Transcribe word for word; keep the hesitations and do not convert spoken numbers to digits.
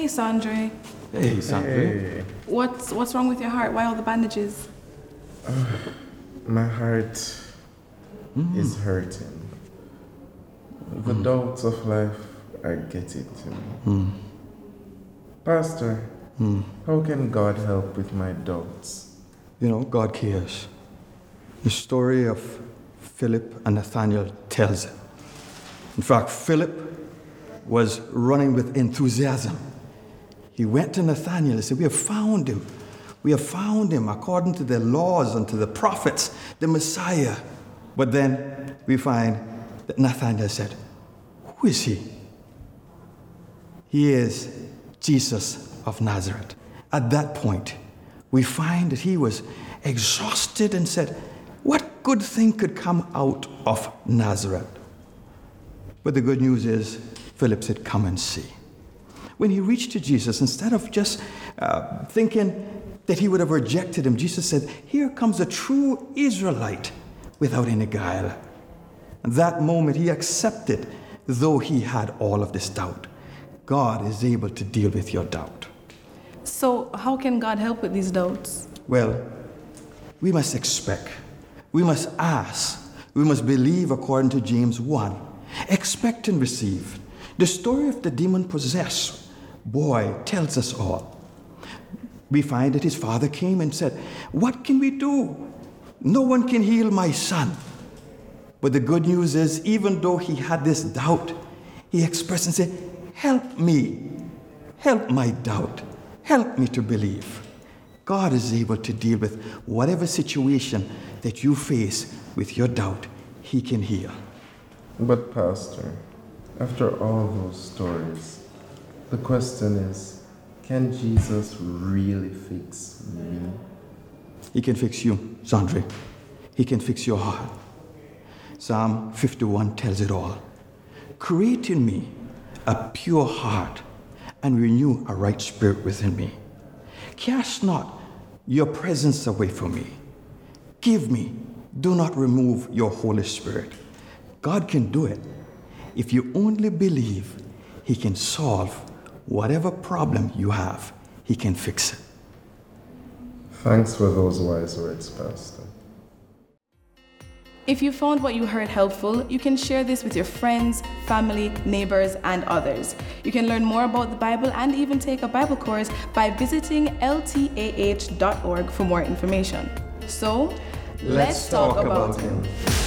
Hey, Sandre. Hey, Sandre. Hey. What's what's wrong with your heart? Why all the bandages? Uh, my heart mm. is hurting. The mm. doubts of life are getting to me. Mm. Pastor, mm. how can God help with my doubts? You know, God cares. The story of Philip and Nathaniel tells it. In fact, Philip was running with enthusiasm. He went to Nathaniel and said, we have found him. We have found him according to the laws and to the prophets, the Messiah. But then we find that Nathaniel said, who is he? He is Jesus of Nazareth. At that point, we find that he was exhausted and said, what good thing could come out of Nazareth? But the good news is, Philip said, come and see. When he reached to Jesus, instead of just uh, thinking that he would have rejected him, Jesus said, here comes a true Israelite without any guile. At that moment, he accepted, though he had all of this doubt. God is able to deal with your doubt. So how can God help with these doubts? Well, we must expect. We must ask. We must believe according to James one. Expect and receive. The story of the demon-possessed boy tells us all. We find that his father came and said, what can we do? No one can heal my son. But the good news is, even though he had this doubt, he expressed and said, help me. Help my doubt. Help me to believe. God is able to deal with whatever situation that you face with your doubt. He can heal. But Pastor, after all those stories, the question is, can Jesus really fix me? He can fix you, Sandre. He can fix your heart. Psalm fifty-one tells it all. Create in me a pure heart and renew a right spirit within me. Cast not your presence away from me. Give me, do not remove your Holy Spirit. God can do it. If you only believe, he can solve whatever problem you have. He can fix it. Thanks for those wise words, Pastor. If you found what you heard helpful, you can share this with your friends, family, neighbors, and others. You can learn more about the Bible and even take a Bible course by visiting L T A H dot org for more information. So, let's, let's talk, talk about, about him.